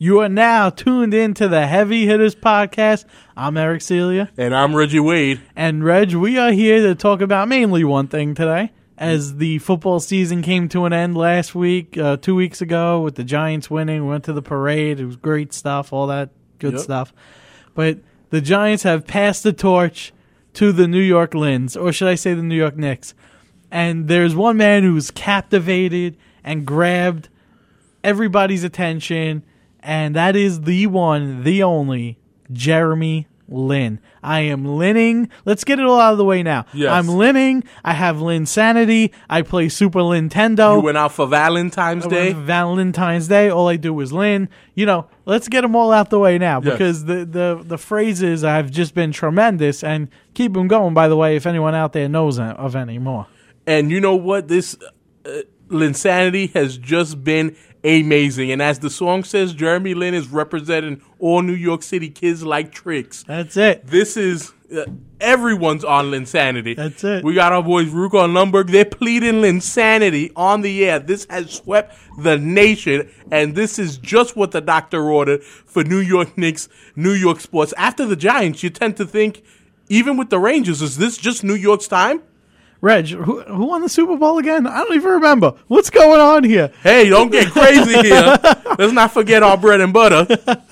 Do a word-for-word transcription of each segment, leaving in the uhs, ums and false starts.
You are now tuned into the Heavy Hitters Podcast. I'm Eric Celia. And I'm Reggie Wade. And Reg, we are here to talk about mainly one thing today. As the football season came to an end last week, uh, two weeks ago, with the Giants winning, we went to the parade. It was great stuff, all that good Yep. stuff. But the Giants have passed the torch to the New York Lins, or should I say the New York Knicks. And there's one man who's captivated and grabbed everybody's attention, and that is the one, the only, Jeremy Lin. I am Linning. Let's get it all out of the way now. Yes. I'm Linning. I have Linsanity. I play Super Nintendo. You went out for Valentine's I Day. went for Valentine's Day. All I do is Lin. You know, let's get them all out the way now Yes. because the, the, the phrases have just been tremendous, and keep them going, by the way, if anyone out there knows of any more. And you know what? This uh, Linsanity has just been amazing. And as the song says, Jeremy Lin is representing all New York City kids like tricks. That's it. This is uh, everyone's on Linsanity. That's it. We got our boys Ruka and Lumberg. They're pleading Linsanity on the air. This has swept the nation, and this is just what the doctor ordered for New York Knicks, New York sports. After the Giants, you tend to think, even with the Rangers, is this just New York's time? Reg, who, who won the Super Bowl again? I don't even remember. What's going on here? Hey, don't get crazy here. Let's not forget our bread and butter.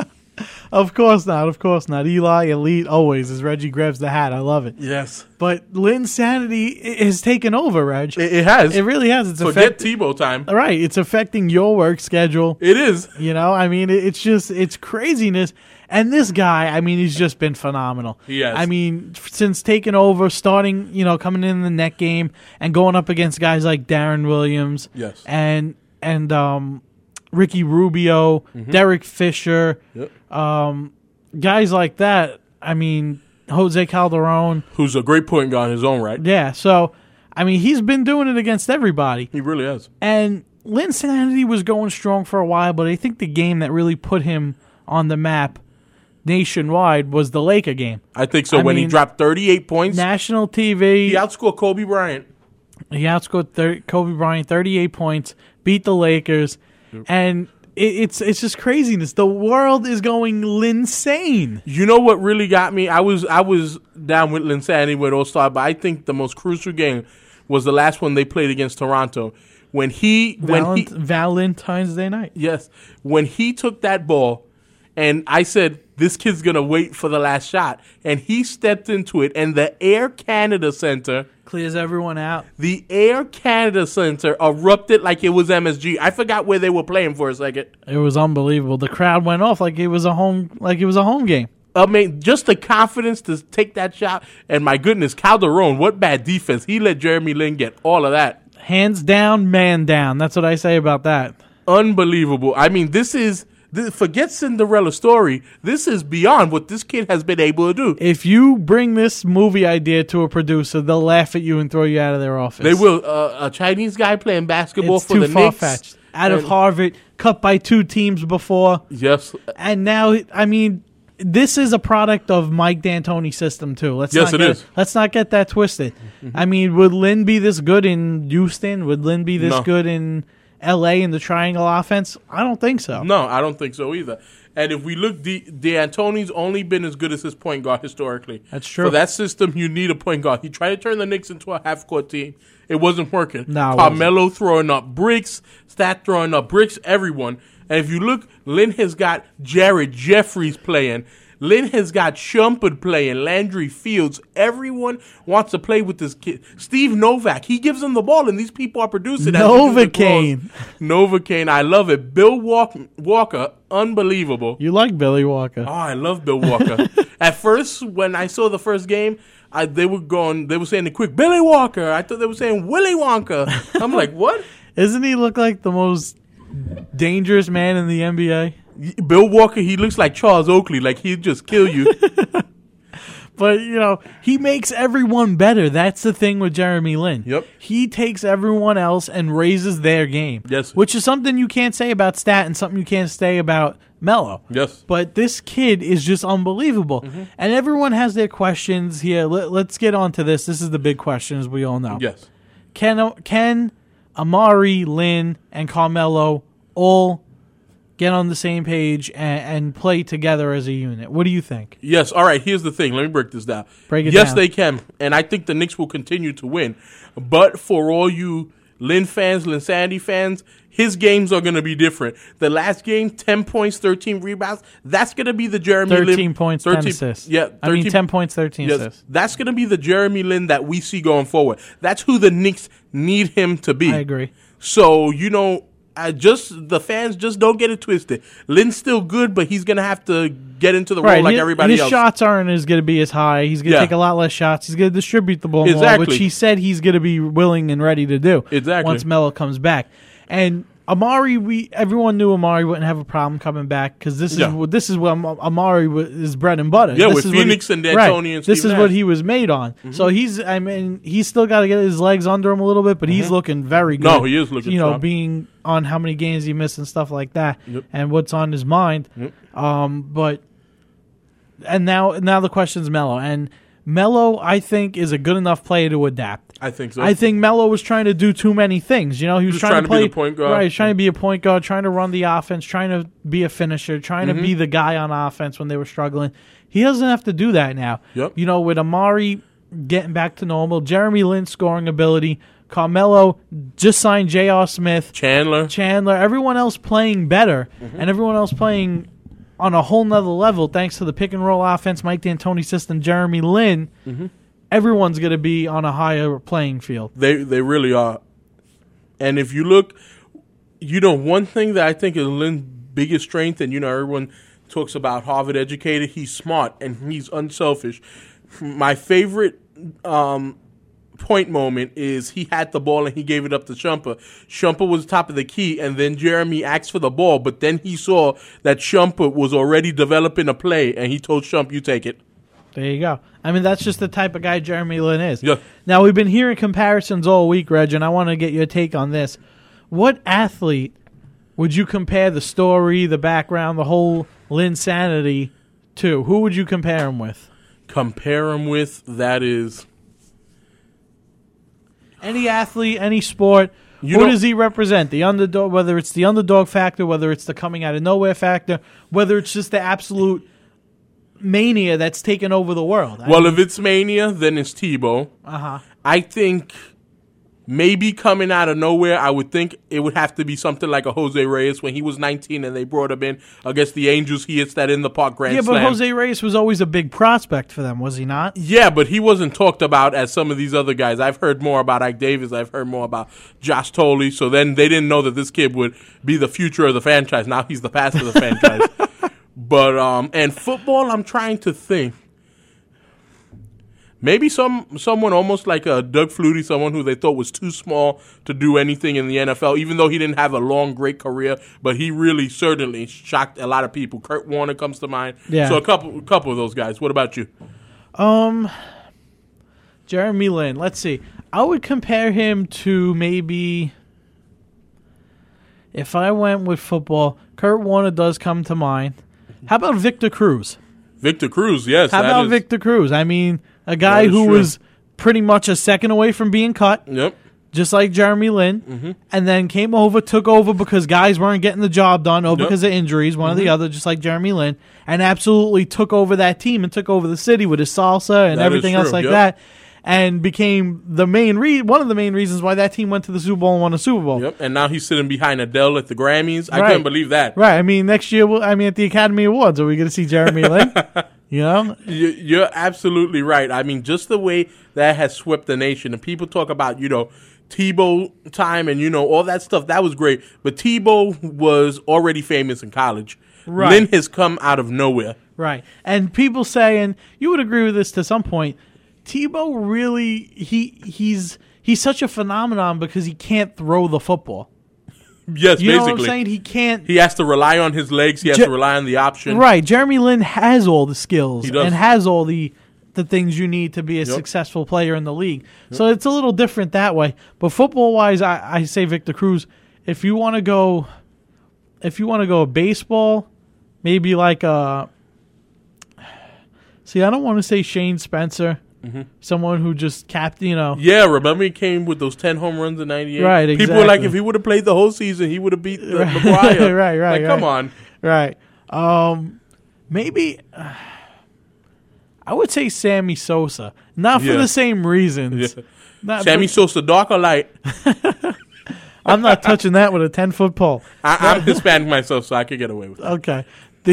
Of course not. Of course not. Eli Elite always, as Reggie grabs the hat. I love it. Yes. But Linsanity has taken over, Reg. It, it has. It really has. It's Forget affect- Tebow time. All right. It's affecting your work schedule. It is. You know, I mean, it- it's just, it's craziness. And this guy, I mean, he's just been phenomenal. He has. I mean, f- since taking over, starting, you know, coming in the net game and going up against guys like Darren Williams. Yes. And, and, um, Ricky Rubio, Mm-hmm. Derek Fisher, Yep. um, guys like that. I mean, Jose Calderon. Who's a great point guard in his own right. Yeah. So, I mean, he's been doing it against everybody. He really has. And Linsanity was going strong for a while, but I think the game that really put him on the map nationwide was the Laker game. I think so. I when he mean, dropped thirty-eight points, National T V. he outscored Kobe Bryant. He outscored thirty, Kobe Bryant thirty-eight points, beat the Lakers, and it, it's it's just craziness. The world is going linsane. You know what really got me? I was I was down with Linsanity when it all started, but I think the most crucial game was the last one they played against Toronto. When he when Valent- he Valentine's Day night. yes when he took that ball, and I said, this kid's gonna wait for the last shot, and he stepped into it, and the Air Canada Center. Clears everyone out. The Air Canada Center erupted like it was M S G. I forgot where they were playing for a second. It was unbelievable. The crowd went off like it was a home like it was a home game. I mean, just the confidence to take that shot. And my goodness, Calderon, what bad defense. He let Jeremy Lin get all of that. Hands down, man down. That's what I say about that. Unbelievable. I mean, this is, this, forget Cinderella story. This is beyond what this kid has been able to do. If you bring this movie idea to a producer, they'll laugh at you and throw you out of their office. They will. Uh, a Chinese guy playing basketball It's for too the far-fetched. Knicks. Out of And- Harvard, cut by two teams before. Yes. And now, I mean, this is a product of Mike D'Antoni's system too. Let's Yes, not it get, is. Let's not get that twisted. I mean, would Lin be this good in Houston? Would Lin be this No. good in L A in the triangle offense? I don't think so. No, I don't think so either. And if we look, D- D'Antoni's only been as good as his point guard historically. That's true. For that system, you need a point guard. He tried to turn the Knicks into a half-court team. It wasn't working. No, it Carmelo throwing up bricks, Stat throwing up bricks, everyone. And if you look, Lin has got Jared Jeffries playing. Lin has got Shumpert playing, Landry Fields. Everyone wants to play with this kid. Steve Novak, he gives them the ball, and these people are producing. as you do the Novocaine. calls. Novocaine, I love it. Bill Walk- Walker, unbelievable. You like Billy Walker? Oh, I love Bill Walker. At first, when I saw the first game, I, they were going, they were saying the quick, Billy Walker. I thought they were saying Willy Wonka. I'm like, what? Isn't he look like the most dangerous man in the N B A? Bill Walker, he looks like Charles Oakley, like he'd just kill you. But, you know, he makes everyone better. That's the thing with Jeremy Lin. Yep. He takes everyone else and raises their game. Yes. Which is something you can't say about Stat and something you can't say about Melo. Yes. But this kid is just unbelievable. Mm-hmm. And everyone has their questions here. Let, let's get on to this. This is the big question, as we all know. Yes. Can, can Amari, Lin, and Carmelo all get on the same page and, and play together as a unit. What do you think? Yes. All right. Here's the thing. Let me break this down. Break it yes, down. they can, and I think the Knicks will continue to win. But for all you Lin fans, Linsanity fans, his games are going to be different. The last game, ten points, thirteen rebounds. That's going to be the Jeremy Lin. thirteen points, thirteen, ten assists. Yeah, thirteen, I mean ten points, thirteen yes, assists. That's going to be the Jeremy Lin that we see going forward. That's who the Knicks need him to be. I agree. So, you know, I just the fans just don't get it twisted. Lin's still good, but he's going to have to get into the role Right, like his, everybody his else. His shots aren't as going to be as high. He's going to Yeah. take a lot less shots. He's going to distribute the ball Exactly. more, which he said he's going to be willing and ready to do. Exactly. Once Melo comes back. And Amari, we everyone knew Amari wouldn't have a problem coming back because this is Yeah. what this is what Am- Amari wa- is bread and butter. Yeah, This with is what he- Phoenix and D'Antoni right, and this Steve is what Nash. he was made on. So he's, I mean, he's still got to get his legs under him a little bit, but he's looking very good. No, he is looking You know, strong. being on how many games he missed and stuff like that, Yep. and what's on his mind. Yep. Um, but and now now the question's Melo, and Melo I think is a good enough player to adapt. I think so. I think Melo was trying to do too many things. You know, he was Just trying, trying to to be play the point guard. Right, he's trying to be a point guard, trying to run the offense, trying to be a finisher, trying Mm-hmm. to be the guy on offense when they were struggling. He doesn't have to do that now. Yep. You know, with Amari getting back to normal, Jeremy Lin scoring ability, Carmelo just signed J R. Smith, Chandler. Chandler, everyone else playing better, Mm-hmm. and everyone else playing on a whole nother level thanks to the pick and roll offense, Mike D'Antoni system, Jeremy Lin. Mm-hmm. Everyone's going to be on a higher playing field. They they really are. And if you look, you know, one thing that I think is Lin's biggest strength, and you know, everyone talks about Harvard educated, he's smart and he's unselfish. My favorite um, point moment is he had the ball and he gave it up to Shumpert. Shumpert was top of the key, and then Jeremy asked for the ball, but then he saw that Shumpert was already developing a play, and he told Shump, you take it. There you go. I mean, that's just the type of guy Jeremy Lin is. Yeah. Now, we've been hearing comparisons all week, Reg, and I want to get your take on this. What athlete would you compare the story, the background, the whole Linsanity to? Who would you compare him with? Compare him with, that is... Any athlete, any sport. You Who know- does he represent? The underdog, whether it's the underdog factor, whether it's the coming out of nowhere factor, whether it's just the absolute mania that's taken over the world. Well, if it's Mania, then it's Tebow. Uh huh. I think maybe coming out of nowhere, I would think it would have to be something like a Jose Reyes when he was nineteen and they brought him in against the Angels. He hits that in the park grand Yeah, but slam. Jose Reyes was always a big prospect for them, was he not? Yeah, but he wasn't talked about as some of these other guys. I've heard more about Ike Davis. I've heard more about Josh Tolley. So then they didn't know that this kid would be the future of the franchise. Now he's the past of the franchise. But um, and football, I'm trying to think. Maybe some someone almost like a Doug Flutie, someone who they thought was too small to do anything in the N F L, even though he didn't have a long, great career. But he really certainly shocked a lot of people. Kurt Warner comes to mind. Yeah. So a couple, a couple of those guys. What about you? Um, Jeremy Lin. Let's see. I would compare him to maybe, if I went with football, Kurt Warner does come to mind. How about Victor Cruz? Victor Cruz, yes. How that about is- Victor Cruz? I mean, a guy That is who true. was pretty much a second away from being cut, Yep. just like Jeremy Lin, Mm-hmm. and then came over, took over because guys weren't getting the job done or Yep. because of injuries, one or Mm-hmm. the other, just like Jeremy Lin, and absolutely took over that team and took over the city with his salsa and That is everything else true, like yep. that, and became the main re- one of the main reasons why that team went to the Super Bowl and won a Super Bowl. Yep. And now he's sitting behind Adele at the Grammys. I Right. couldn't believe that. Right. I mean, next year, we'll, I mean, at the Academy Awards, are we going to see Jeremy Lin? You know? You- You're absolutely right. I mean, just the way that has swept the nation, and people talk about, you know, Tebow time and, you know, all that stuff. That was great. But Tebow was already famous in college. Right. Lin has come out of nowhere. Right. And people say, and you would agree with this to some point, Tebow really, he he's he's such a phenomenon because he can't throw the football. Yes, You know basically. what I'm saying? He can't. He has to rely on his legs. He has Je- to rely on the option. Right. Jeremy Lin has all the skills He does. and has all the the things you need to be a Yep. successful player in the league. So it's a little different that way. But football wise, I, I say Victor Cruz. If you want to go, if you want to go baseball, maybe like a. See, I don't want to say Shane Spencer Mm-hmm. Someone who just capped, you know. Yeah, remember he came with those ten home runs in ninety-eight? Right, exactly. People were like, if he would have played the whole season, he would have beat the right. McGuire. right, right, Like, right. come on. Right. Um, maybe, uh, I would say Sammy Sosa. Not for Yeah. the same reasons. Yeah. Not Sammy for, Sosa, dark or light? I'm not touching that with a ten-foot pole. I, I'm Hispanic myself, so I could get away with it. Okay.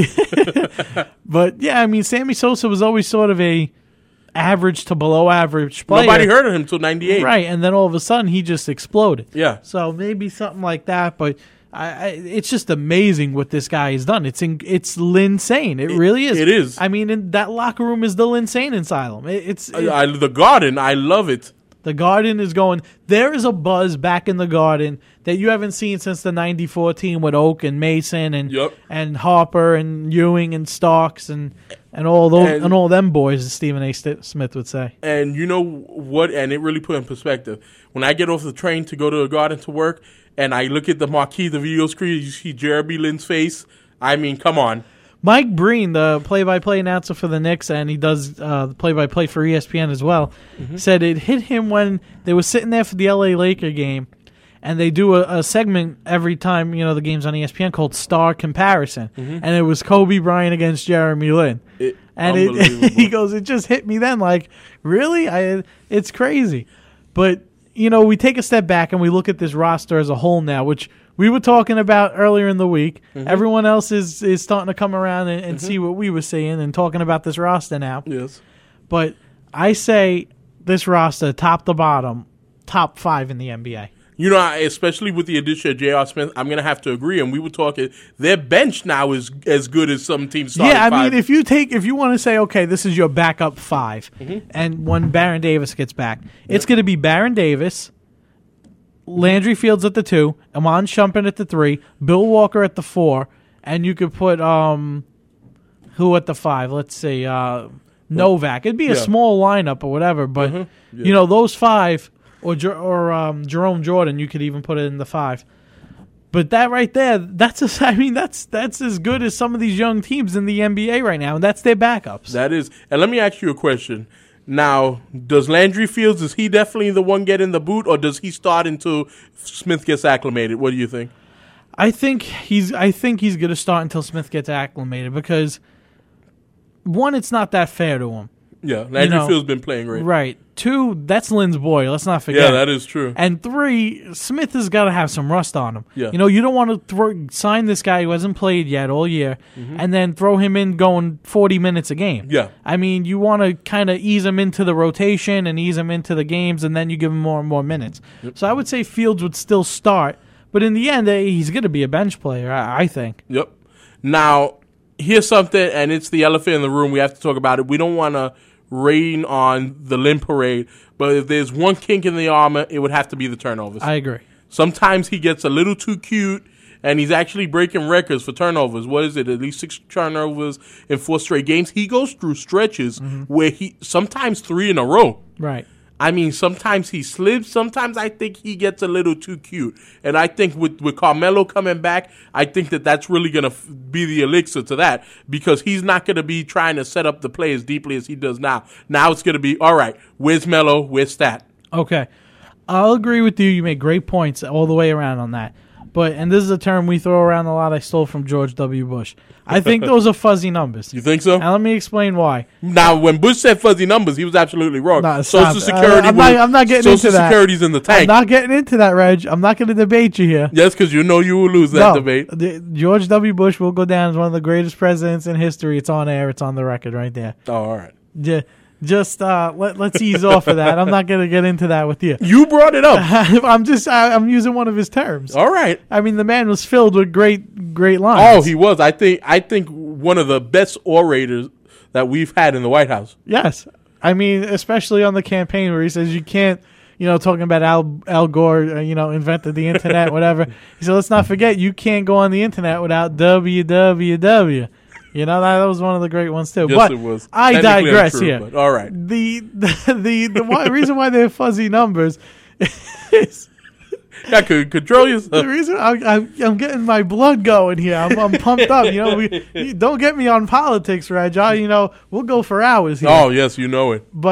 The but, yeah, I mean, Sammy Sosa was always sort of a average to below average player. Nobody heard of him until ninety-eight. Right, and then all of a sudden he just exploded. Yeah. So maybe something like that, but I, I, it's just amazing what this guy has done. It's in, it's insane. It, It- really is. it is. I mean, in, that locker room is the insane asylum. It, it's it- I, I, the Garden, I love it. the Garden is going. There is a buzz back in the Garden that you haven't seen since the ninety-four team with Oak and Mason and Yep. and Harper and Ewing and Starks and and all those and, And- all them boys, as Stephen A. St- Smith would say. And you know what? And it really put in perspective. When I get off the train to go to the Garden to work, and I look at the marquee, the video screen, you see Jeremy Lin's face. I mean, come on. Mike Breen, the play-by-play announcer for the Knicks, and he does uh, the play-by-play for E S P N as well, Mm-hmm. said it hit him when they were sitting there for the L A Laker game, and they do a, a segment every time, you know, the game's on E S P N called Star Comparison, and it was Kobe Bryant against Jeremy Lin. It, And it, unbelievable. he goes, it just hit me then. Like, really? I, it's crazy. But, you know, we take a step back and we look at this roster as a whole now, which we were talking about earlier in the week. Mm-hmm. Everyone else is, is starting to come around and, and see what we were saying and talking about this roster now. Yes. But I say this roster, top to bottom, top five in the N B A. You know, I- especially with the addition of J R. Smith, I'm going to have to agree. And we were talking, their bench now is as good as some teams started. Yeah, I five. mean, if you take, if you want to say, okay, this is your backup five, Mm-hmm. and when Baron Davis gets back, it's going to be Baron Davis, Landry Fields at the two, Amon Shumpert at the three, Bill Walker at the four, and you could put um, who at the five? Let's see, uh, Novak. It'd be a Yeah. small lineup or whatever, but Yeah. you know those five, or Jer- or um, Jerome Jordan, you could even put it in the five. But that right there, that's a, I mean, that's that's as good as some of these young teams in the N B A right now, and that's their backups. That is. And let me ask you a question. Now, does Landry Fields, is he definitely the one getting the boot, or does he start until Smith gets acclimated? What do you think? I think he's I think he's going to start until Smith gets acclimated because one, it's not that fair to him. Yeah, Landry know, Fields been playing great. Right. Two, that's Lynn's boy. Let's not forget. Yeah, that is true. And three, Smith has got to have some rust on him. Yeah. You know, you don't want to throw, sign this guy who hasn't played yet all year and then throw him in going forty minutes a game. Yeah. I mean, you want to kind of ease him into the rotation and ease him into the games, and then you give him more and more minutes. So I would say Fields would still start, but in the end, eh, he's going to be a bench player, I, I think. Yep. Now, here's something, and it's the elephant in the room. We have to talk about it. We don't want to rain on the Lynn parade, but if there's one kink in the armor, it would have to be the turnovers. I agree. Sometimes he gets a little too cute, and he's actually breaking records for turnovers. What is it? At least six turnovers in four straight games. He goes through stretches where he sometimes three in a row. Right. I mean, sometimes he slips. Sometimes I think he gets a little too cute. And I think with, with Carmelo coming back, I think that that's really going to f- be the elixir to that because he's not going to be trying to set up the play as deeply as he does now. Now it's going to be, all right, where's Melo? Where's Stat? Okay. I'll agree with you. You make great points all the way around on that. But, and this is a term we throw around a lot I stole from George W. Bush. I think those are fuzzy numbers. You think so? Now let me explain why. Now, when Bush said fuzzy numbers, he was absolutely wrong. No, stop Social it. Security, I'm not- will- I'm not getting Social into that. Security's in the I'm tank. not getting into that, Reg. I'm not going to debate you here. Yes, because you know you will lose that No, debate. the- George W. Bush will go down as one of the greatest presidents in history. It's on air. It's on the record right there. Oh, all right. Yeah, just uh, let, let's ease off of that. I'm not going to get into that with you. You brought it up. I'm just I, I'm using one of his terms. All right. I mean, the man was filled with great, great Oh, lines. he was. I think. I think one of the best orators that we've had in the White House. Yes. I mean, especially on the campaign where he says you can't, you know, talking about Al, Al Gore, uh, you know, invented the internet, whatever. He said, let's not forget, you can't go on the internet without W W W. You know, that, that was one of the great ones, too. Yes, but it was. I Technically digress untrue, here. but all right. The, the, the, the why, reason why they're fuzzy numbers is... Yeah, could control yourself. The reason I, I, I'm getting my blood going here, I'm, I'm pumped up. You know, we you, don't get me on politics, Reg. I, you know, we'll go for hours here. Oh, yes, you know it. But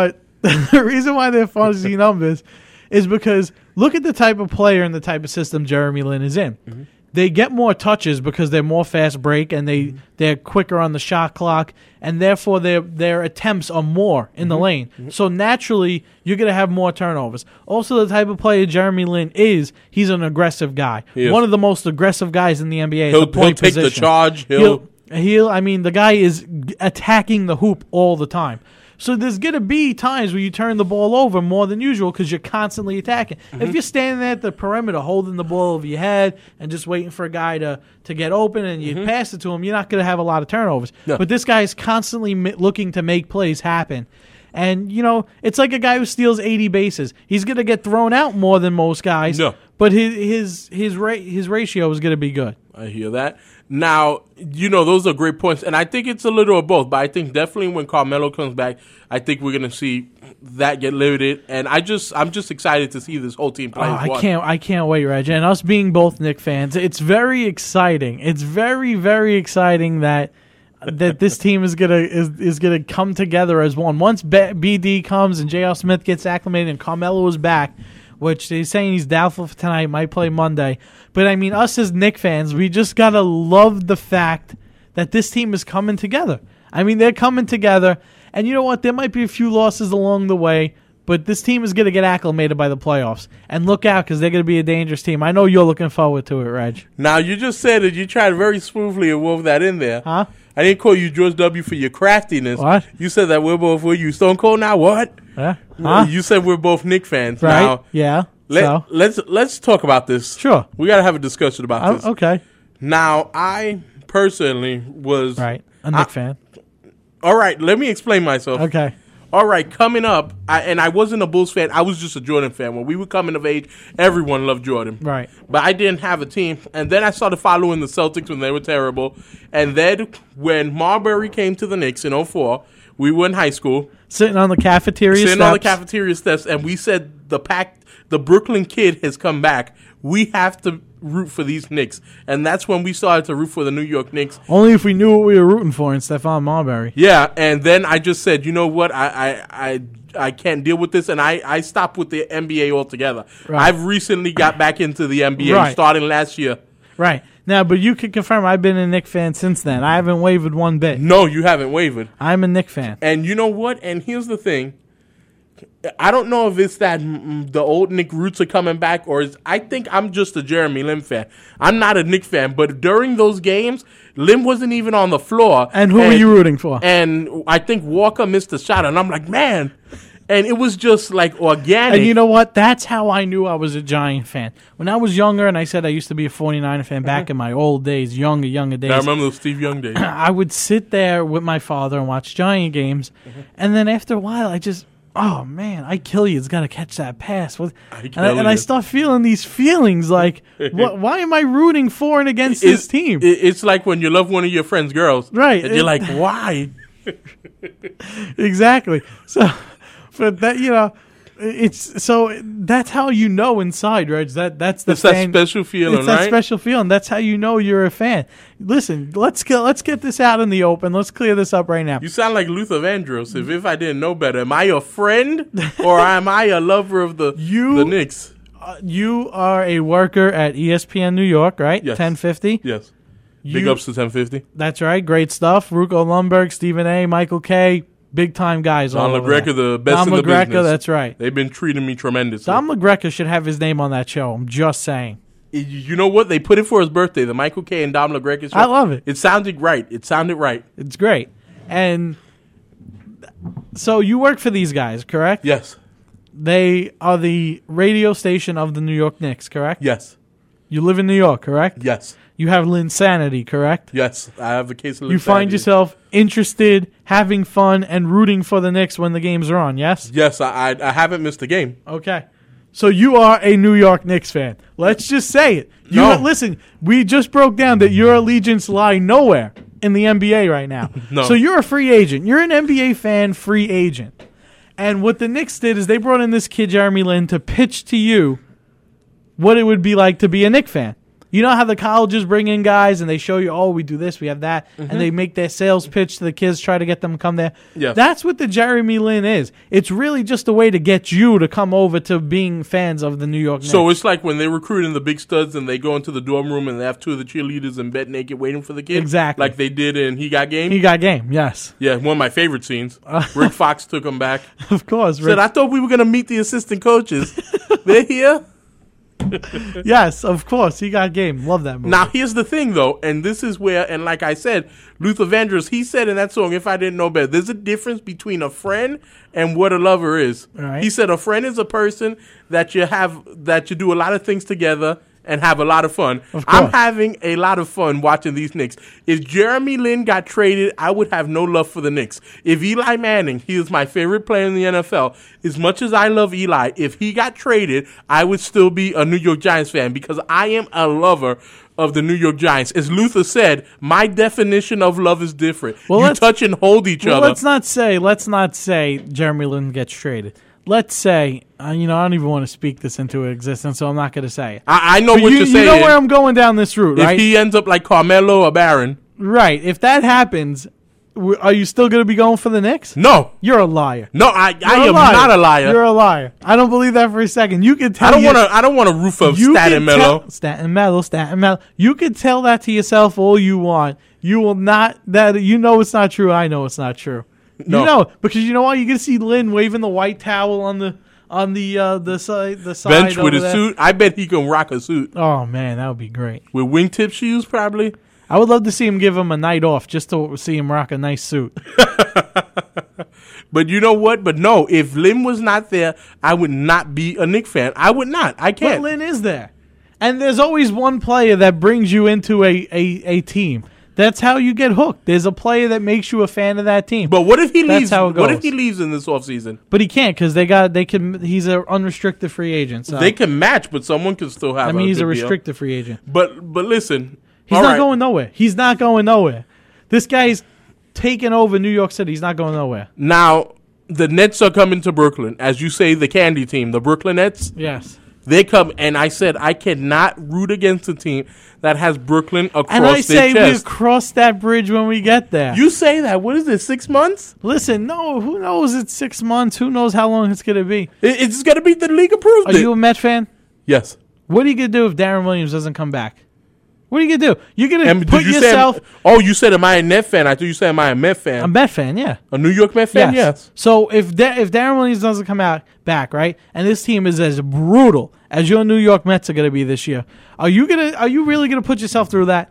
the reason why they're fuzzy numbers is because look at the type of player and the type of system Jeremy Lin is in. Mm-hmm. They get more touches because they're more fast break and they, mm-hmm. they're quicker on the shot clock, and therefore their their attempts are more in mm-hmm. the lane. Mm-hmm. So naturally, you're going to have more turnovers. Also, the type of player Jeremy Lin is, he's an aggressive guy. One of the most aggressive guys in the N B A. He'll, at the point he'll take position. the charge. He'll, he'll, he'll, I mean, the guy is attacking the hoop all the time. So there's going to be times where you turn the ball over more than usual because you're constantly attacking. Mm-hmm. If you're standing there at the perimeter holding the ball over your head and just waiting for a guy to, to get open and you mm-hmm. pass it to him, you're not going to have a lot of turnovers. No. But this guy is constantly mi- looking to make plays happen. And, you know, it's like a guy who steals eighty bases. He's going to get thrown out more than most guys, no. but his his his, ra- his ratio is going to be good. I hear that. Now, you know, those are great points, and I think it's a little of both, but I think definitely when Carmelo comes back, I think we're going to see that get limited, and I just, I'm just excited to see this whole team play. Oh, I can't, I can't wait, Reg. And us being both Knicks fans, it's very exciting. It's very, very exciting that that this team is gonna is, is gonna come together as one. Once B D comes and J R. Smith gets acclimated and Carmelo is back, which they're saying he's doubtful for tonight, might play Monday. But, I mean, us as Knicks fans, we just got to love the fact that this team is coming together. I mean, they're coming together. And you know what? There might be a few losses along the way, but this team is going to get acclimated by the playoffs. And look out, because they're going to be a dangerous team. I know you're looking forward to it, Reg. Now, you just said that you tried very smoothly to wove that in there. Huh? I didn't call you George W. for your craftiness. What? You said that we're both, were you Stone Cold now? What? Yeah. Huh? You said we're both Knicks fans. Right. Now, yeah. Let, so. Let's let's talk about this. Sure. We got to have a discussion about oh, this. Okay. Now, I personally was... Right. A Knicks fan. All right. Let me explain myself. Okay. All right. Coming up, I, and I wasn't a Bulls fan. I was just a Jordan fan. When we were coming of age, everyone loved Jordan. Right. But I didn't have a team. And then I started following the Celtics when they were terrible. And then when Marbury came to the Knicks in oh four, we were in high school. Sitting on the cafeteria Sitting steps. on the cafeteria steps, and we said the pack, the Brooklyn kid has come back. We have to root for these Knicks. And that's when we started to root for the New York Knicks. Only if we knew what we were rooting for in Stephon Marbury. Yeah, and then I just said, you know what, I I, I, I can't deal with this, and I, I stopped with the N B A altogether. Right. I've recently got back into the N B A, right. starting last year. Right. Now, but you can confirm I've been a Knicks fan since then. I haven't wavered one bit. No, you haven't wavered. I'm a Knicks fan. And you know what? And here's the thing. I don't know if it's that mm, the old Knick roots are coming back, or is, I think I'm just a Jeremy Lin fan. I'm not a Knick fan, but during those games, Lin wasn't even on the floor. And who and, were you rooting for? And I think Walker missed a shot, and I'm like, man. And it was just like organic. And you know what? That's how I knew I was a Giant fan. When I was younger, and I said I used to be a forty-niner fan back mm-hmm. in my old days, younger, younger days. I remember those Steve Young days. I would sit there with my father and watch Giant games, mm-hmm. and then after a while, I just, oh man, I kill you. It's got to catch that pass. What? I and, I, and I start feeling these feelings like, what, why am I rooting for and against it's, this team? It's like when you love one of your friend's girls. Right. And you're like, why? Exactly. So... But that, you know, it's so that's how you know inside, Reg. That that's the it's fan, that special feeling, it's right? that special feeling. That's how you know you're a fan. Listen, let's get let's get this out in the open. Let's clear this up right now. You sound like Luther Vandross. If if I didn't know better, am I a friend or am I a lover of the you, the Knicks? Uh, you are a worker at E S P N New York, right? Yes. ten fifty. Yes. You, Big ups to ten fifty. That's right. Great stuff. Ruko Lundberg, Stephen A, Michael K. Big time guys. Don all LaGreca, the best Don in the LaGreca, business. That's right. They've been treating me tremendously. Don LaGreca should have his name on that show. I'm just saying. You know what? They put it for his birthday. The Michael K. and Dom LaGreca show. I love it. It sounded right. It sounded right. It's great. And so you work for these guys, correct? Yes. They are the radio station of the New York Knicks, correct? Yes. You live in New York, correct? Yes. You have Linsanity, correct? Yes. I have a case of Linsanity. You find yourself interested, having fun, and rooting for the Knicks when the games are on, yes? Yes. I I, I haven't missed a game. Okay. So you are a New York Knicks fan. Let's just say it. You no. have, listen, we just broke down that your allegiance lie nowhere in the N B A right now. No. So you're a free agent. You're an N B A fan, free agent. And what the Knicks did is they brought in this kid, Jeremy Lin, to pitch to you what it would be like to be a Knicks fan. You know how the colleges bring in guys and they show you, oh, we do this, we have that, Mm-hmm. and they make their sales pitch to the kids, try to get them to come there. Yes. That's what the Jeremy Lin is. It's really just a way to get you to come over to being fans of the New York Knicks. So it's like when they recruit in the big studs and they go into the dorm room and they have two of the cheerleaders in bed naked waiting for the kid. Exactly. Like they did in He Got Game. He got game, yes. Yeah, one of my favorite scenes. Rick Fox took him back. Of course. Said, Rick. I thought we were going to meet the assistant coaches. They're here. Yes, of course. He got game. Love that movie. Now, here's the thing, though, and this is where, and like I said, Luther Vandross, he said in that song, If I Didn't Know Better, there's a difference between a friend and what a lover is. Right. He said a friend is a person that you have, that you do a lot of things together and have a lot of fun. Of I'm course. having a lot of fun watching these Knicks. If Jeremy Lin got traded, I would have no love for the Knicks. If Eli Manning, he is my favorite player in the N F L, as much as I love Eli, if he got traded, I would still be a New York Giants fan because I am a lover of the New York Giants. As Luther said, my definition of love is different. Well, you let's- touch and hold each well, other. let's not say, let's not say Jeremy Lin gets traded. Let's say, uh, you know, I don't even want to speak this into existence, so I'm not going to say it. I, I know But what you, you're you saying. know where I'm going down this route, if right? he ends up like Carmelo or Barron. Right. If that happens, w- are you still going to be going for the Knicks? No. You're a liar. No, I, I You're am not a liar. You're a liar. I don't believe that for a second. You can tell. I don't your- want to. I don't want a roof of you Stat can and Mellow. tell- Stat and Mellow, Stat and Mellow. You can tell that to yourself all you want. You will not. That you know it's not true. I know it's not true. No. You know because you know what? You're gonna see Lynn waving the white towel on the on the uh, the side the side Bench with over a there. suit. I bet he can rock a suit Oh man, that would be great. with wingtip shoes, probably. I would love to see him give him a night off just to see him rock a nice suit. But you know what? But no, if Lim was not there, I would not be a Knicks fan. I would not. I But can't. Lynn is there. And there's always one player that brings you into a, a, a team. That's how you get hooked. There's a player that makes you a fan of that team. But what if he That's leaves? how it What if goes. he leaves in this offseason? But he can't because they got they can. He's an unrestricted free agent. So They can match, but someone can still have. I mean, he's a good deal. restricted free agent. But but listen, He's all not right. going nowhere. He's not going nowhere. This guy's taking over New York City. He's not going nowhere. Now the Nets are coming to Brooklyn, as you say, the candy team, the Brooklyn Nets. Yes. They come, and I said I cannot root against a team that has Brooklyn across And I their say we'll chest. cross that bridge when we get there. You say that? What is it? Six months? Listen, no, who knows? It's six months. Who knows how long it's going to be? It- It's going to be the league approved. Are it. you a Met fan? Yes. What are you going to do if Darren Williams doesn't come back? What are you going to do? You're going And to did put you yourself... Say, oh, you said, am I a Net fan? I thought you said, am I a Met fan? a Met fan, yeah. a New York Met fan? Yes. So if da- if Darren Williams doesn't come out back, right, and this team is as brutal as your New York Mets are going to be this year, are you gonna? Are you really going to put yourself through that?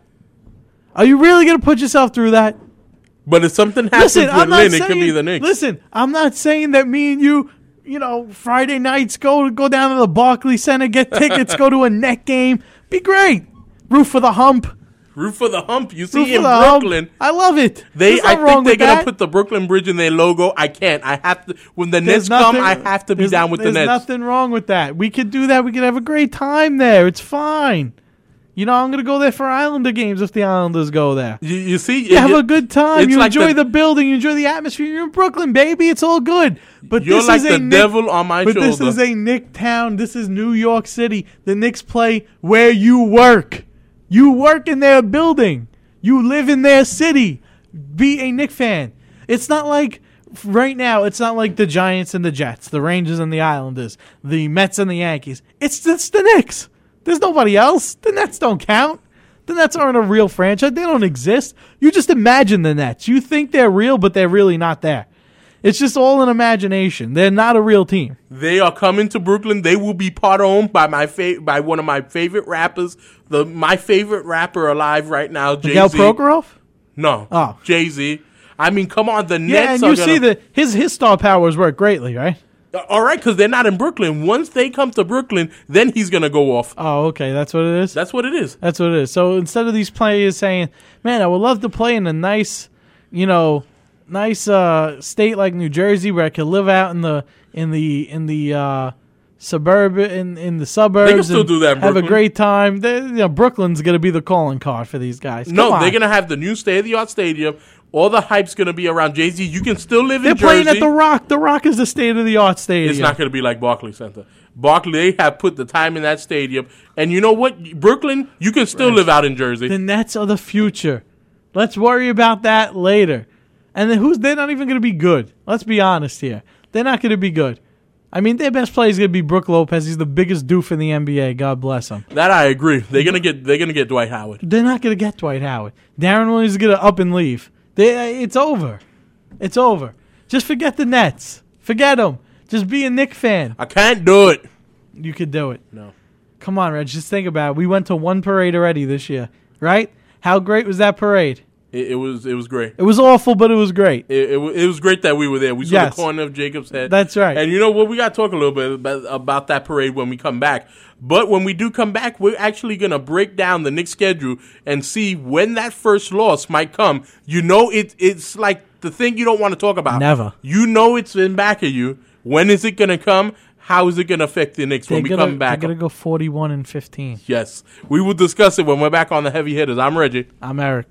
Are you really going to put yourself through that? But if something happens Listen, with I'm not Lynn, saying. it could be the Knicks. Listen, I'm not saying that me and you, you know, Friday nights go go down to the Barclays Center, get tickets, go to a Net game, be great. Root for the hump. Root for the hump. You Root see for in the hump. Brooklyn. I love it. They, There's I nothing wrong think they're with gonna that. put the Brooklyn Bridge in their logo. I can't. I have to. When the Nets There's come, nothing- I have to be there's- down with the There's Nets. nothing wrong with that. We could do that. We could have a great time there. It's fine. You know, I'm going to go there for Islander games if the Islanders go there. You, you see, You have you- a good time. it's You like enjoy the- the, building. You enjoy the atmosphere. You're in Brooklyn, baby. It's all good. But You're this like is the a Knick- devil on my But this shoulder. is a Knick town. This is New York City. The Knicks play where you work. You work in their building. You live in their city. Be a Knick fan. It's not like right now. It's not like the Giants and the Jets, the Rangers and the Islanders, the Mets and the Yankees. It's just the Knicks. There's nobody else. The Nets don't count. The Nets aren't a real franchise. They don't exist. You just imagine the Nets. You think they're real, but they're really not there. It's just all an imagination. They're not a real team. They are coming to Brooklyn. They will be part owned by my fa- by one of my favorite rappers. The my favorite rapper alive right now, Jay Miguel Z. Prokhorov? No, Oh. Jay Z. I mean, come on, the Yeah, Nets and are you gonna, see that his his star powers work greatly, right? all right, because they're not in Brooklyn. Once they come to Brooklyn, then he's gonna go off. Oh, okay, that's what it is. That's what it is. That's what it is. So instead of these players saying, "Man, I would love to play in a nice, you know, nice uh, state like New Jersey where I could live out in the in the in the uh, suburb in in the suburbs, They can still and do that in have a Brooklyn. great time." They, you know, Brooklyn's gonna be the calling card for these guys. Come No, on. they're gonna have the new state of the art stadium. All the hype's gonna be around Jay Z. You can still live They're in playing Jersey. at the Rock. The Rock is the state of the art stadium. It's not gonna be like Barclays Center. Barkley, they have put the time in that stadium. And you know what? Brooklyn, you can still live out in Jersey. The Nets are the future. Let's worry about that later. And then who's they're not even going to be good. Let's be honest here. They're not going to be good. I mean, their best player is going to be Brook Lopez. He's the biggest doof in the N B A. God bless him. That I agree. They're gonna get. They're gonna get Dwight Howard. They're not going to get Dwight Howard. Darren Williams is going to up and leave. They, it's over. It's over. Just forget the Nets. Forget them. Just be a Knick fan. I can't do it. You could do it. No. Come on, Reg. Just think about it. We went to one parade already this year, right? How great was that parade? It, it was. It was great. It was awful, but it was great. It, it, it was great that we were there. We saw Yes. the corner of Jacob's head. That's right. And you know what? We got to talk a little bit about, about that parade when we come back. But when we do come back, we're actually going to break down the Knicks schedule and see when that first loss might come. You know, it, it's like the thing you don't want to talk about. Never. You know it's in back of you. When is it going to come? How is it going to affect the Knicks They're when we gonna, come back? They're going to go forty-one and fifteen. Yes. We will discuss it when we're back on the Heavy Hitters. I'm Reggie. I'm Eric.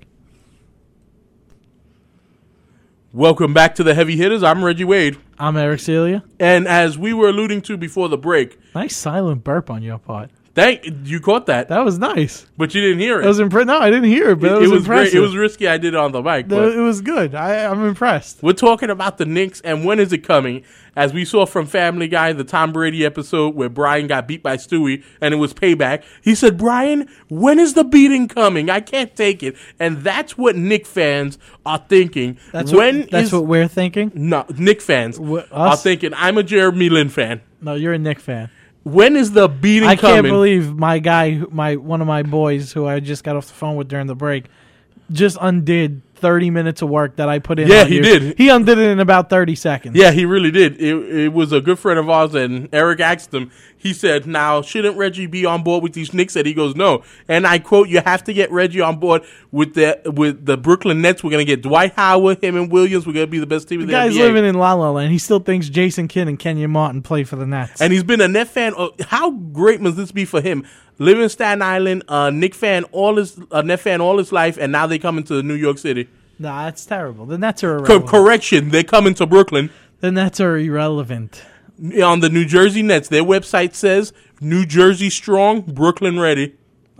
Welcome back to the Heavy Hitters. I'm Reggie Wade. I'm Eric Celia. And as we were alluding to before the break, Nice silent burp on your part. thank you caught that, That was nice. but you didn't hear it. It was impre- No, I didn't hear it, but it, it, was, it was impressive. great. It was risky. I did it on the mic, The- but it was good. I, I'm impressed. we're talking about the Knicks and when is it coming? As we saw from Family Guy, the Tom Brady episode where Brian got beat by Stewie and it was payback. He said, "Brian, when is the beating coming? I can't take it." And that's what Knicks fans are thinking. That's when what, that's is- what we're thinking. no Knicks fans Wh- are us? thinking. I'm a Jeremy Lin fan. No, you're a Knick fan. When is the beating I coming? can't believe my guy, who- my one of my boys, who I just got off the phone with during the break, just undid thirty minutes of work that I put in. Yeah, on he you. did. He undid it in about thirty seconds. Yeah, he really did. It, it was a good friend of ours, and Eric asked him. He said, "Now, shouldn't Reggie be on board with these Knicks?" And he goes, "No." And I quote, "You have to get Reggie on board with the with the Brooklyn Nets. We're gonna get Dwight Howard, him and Williams. We're gonna be the best team in The the guy's N B A." living in La La Land. He still thinks Jason Kidd and Kenyon Martin play for the Nets. And he's been a Net fan. Uh, how great must this be for him? Living in Staten Island, a Knicks fan all his, a Net fan all his life, and now they come into New York City. Nah, that's terrible. The Nets are Co- irrelevant. correction, they come into Brooklyn. The Nets are irrelevant. On the New Jersey Nets, their website says New Jersey strong, Brooklyn ready.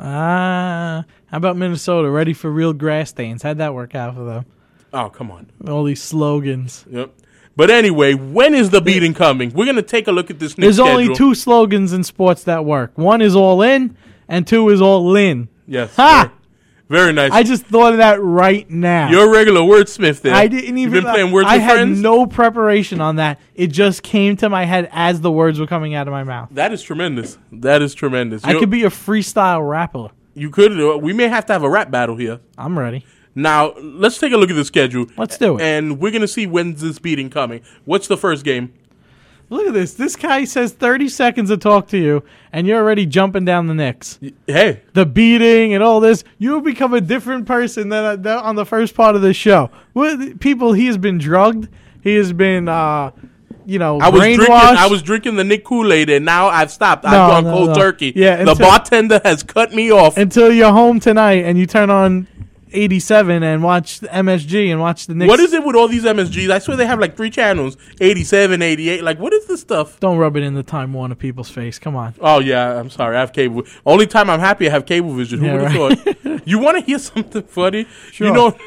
Ah, how about Minnesota? Ready for real grass stains? How'd that work out for them? Oh, come on. All these slogans. Yep. But anyway, when is the beating coming? We're going to take a look at this Knicks There's only schedule. two slogans in sports that work. One is all in, and two is all in. Yes. Ha! Very, very nice. I just thought of that right now. You're a regular wordsmith there. I didn't even. You've been playing Words I with had Friends? no preparation on that. It just came to my head as the words were coming out of my mouth. That is tremendous. That is tremendous. I You're- could be a freestyle rapper. You could. uh, We may have to have a rap battle here. I'm ready. Now, let's take a look at the schedule. Let's do it. And we're going to see when's this beating coming. What's the first game? Look at this. This guy says thirty seconds to talk to you, and you're already jumping down the Knicks. Hey, The beating and all this. You become a different person than, than on the first part of this show. What, people, he has been drugged. He has been, uh, you know, I was brainwashed. drinking. I was drinking the Nick Kool-Aid, and now I've stopped. I've No, gone no, cold no. turkey. Yeah, the until- bartender has cut me off. Until you're home tonight and you turn on eighty-seven and watch the M S G and watch the Knicks. What is it with all these M S Gs? I swear they have like three channels: eighty-seven, eighty-eight. Like, what is this stuff? Don't rub it in the Time Warner people's face. Come on. Oh yeah, I'm sorry. I have cable. Only time I'm happy I have cable vision. Who Yeah, would have thought? You want to hear something funny? Sure. You know,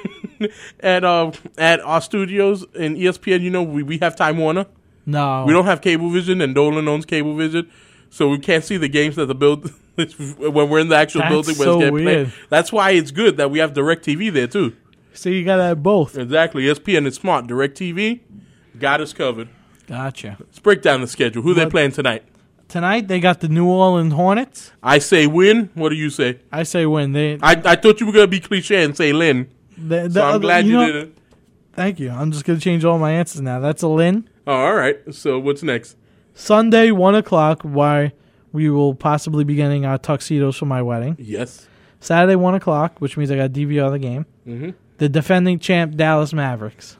at uh, at our studios in E S P N, you know, we, we have Time Warner. No. We don't have cable vision, and Dolan owns cable vision, so we can't see the games that the build when we're in the actual That's building. Where so it's getting weird. played. That's why it's good that we have DirecTV there too. So you got to have both. Exactly. E S P N is smart. DirecTV got us covered. Gotcha. Let's break down the schedule. Who they What- playing tonight? Tonight they got the New Orleans Hornets. I say win. What do you say? I say win. They, I, I thought you were gonna be cliche and say Lynn. the, the So I'm other- glad you, know- didn't. Thank you. I'm just going to change all my answers now. That's a Lynn. Oh, all right. So what's next? Sunday, one o'clock, why we will possibly be getting our tuxedos for my wedding. Yes. Saturday, one o'clock, which means I got to D V R the game. Mm-hmm. The defending champ, Dallas Mavericks.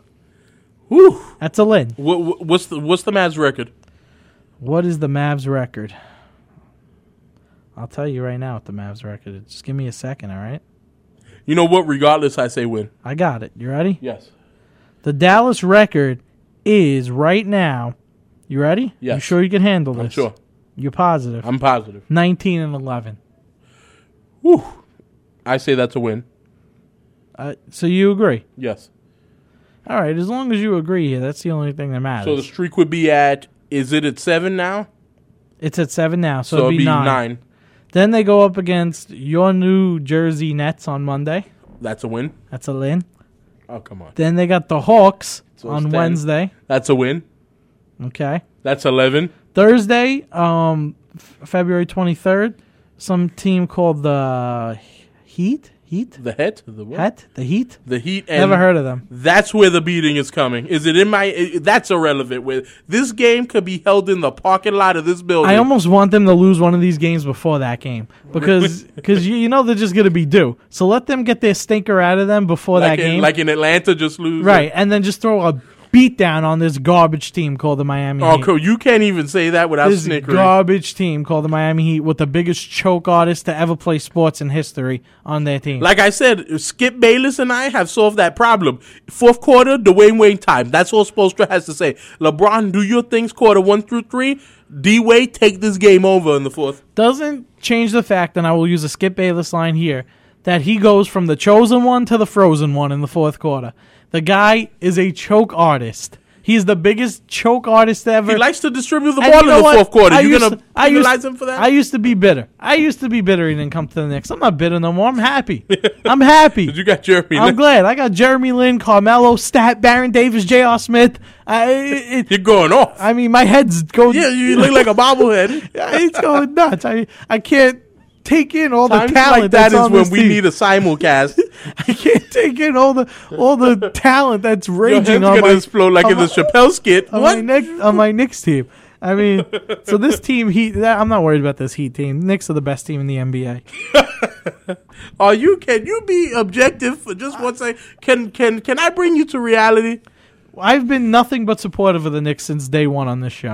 Whew. That's a Lynn. What, what, what's the what's the Mavs record? What is the Mavs record? I'll tell you right now what the Mavs record is. Just give me a second, all right? You know what? Regardless, I say win. I got it. You ready? Yes. The Dallas record is right now. You ready? Yes. You sure you can handle I'm this? sure. You're positive. I'm positive. nineteen and eleven. Whew. I say that's a win. Uh, so you agree? Yes. All right. As long as you agree here, that's the only thing that matters. So the streak would be at, is it at seven now? It's at seven now, so, So it'll it'd be, be nine. nine. Then they go up against your New Jersey Nets on Monday. That's a win. That's a win. Oh, come on. Then they got the Hawks So on it's ten. Wednesday. That's a win. Okay. That's eleven. Thursday, um, f- February twenty-third, some team called the Heat. Heat? The Het? The what? Het? The Heat? The Heat. And Never heard of them. That's where the beating is coming. Is it in my... i- That's irrelevant. Where this game could be held in the parking lot of this building. I almost want them to lose one of these games before that game because cause you, you know they're just going to be due. So let them get their stinker out of them before like that in, game. Like in Atlanta, just lose. Right, and then just throw a beat down on this garbage team called the Miami Oh, Heat. cool. You can't even say that without This snickering. garbage team called the Miami Heat with the biggest choke artist to ever play sports in history on their team. Like I said, Skip Bayless and I have solved that problem. Fourth quarter, Dwayne Wade time. That's all Spoelstra has to say. LeBron, do your things quarter one through three. D-Wade, take this game over in the fourth. Doesn't change the fact, and I will use a Skip Bayless line here, that he goes from the chosen one to the frozen one in the fourth quarter. The guy is a choke artist. He's the biggest choke artist ever. He likes to distribute the And ball you in know the what? fourth quarter. I You used gonna to- I used- penalize him for that? I used to be bitter. I used to be bitter he didn't come to the Knicks. I'm not bitter no more. I'm happy. I'm happy. you got Jeremy. I'm Lin. glad. I got Jeremy Lin, Carmelo, Stat, Baron Davis, J R. Smith. I, it, You're going off. I mean, my head's going. yeah, you look like a bobblehead. It's going nuts. I I can't take in all the Times talent like that that's is on when this we team. need a simulcast. I can't take in all the all the talent that's Your raging head's on gonna my explode like on in the my- Chappelle skit. on What? my Knicks on my Knicks team. I mean, so this team Heat. that- I'm not worried about this Heat team. Knicks are the best team in the N B A. Are you? Can you be objective for just one second? Can can can I bring you to reality? I've been nothing but supportive of the Knicks since day one on this show.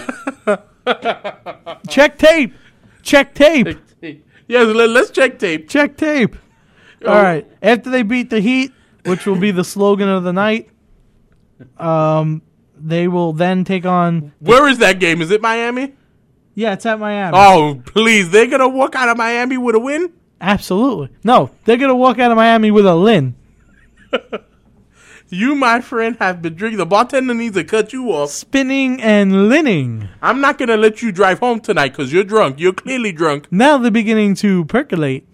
Check tape. Check tape. Yes, let, let's check tape. Check tape. Oh. All right. After they beat the Heat, which will be the slogan of the night, um, they will then take on. Where is that game? Is it Miami? Yeah, it's at Miami. Oh, please! They're gonna walk out of Miami with a win. Absolutely. No, they're gonna walk out of Miami with a Lin. You, my friend, have been drinking. The bartender needs to cut you off. Spinning and linning. I'm not gonna let you drive home tonight because you're drunk. You're clearly drunk. Now they're beginning to percolate.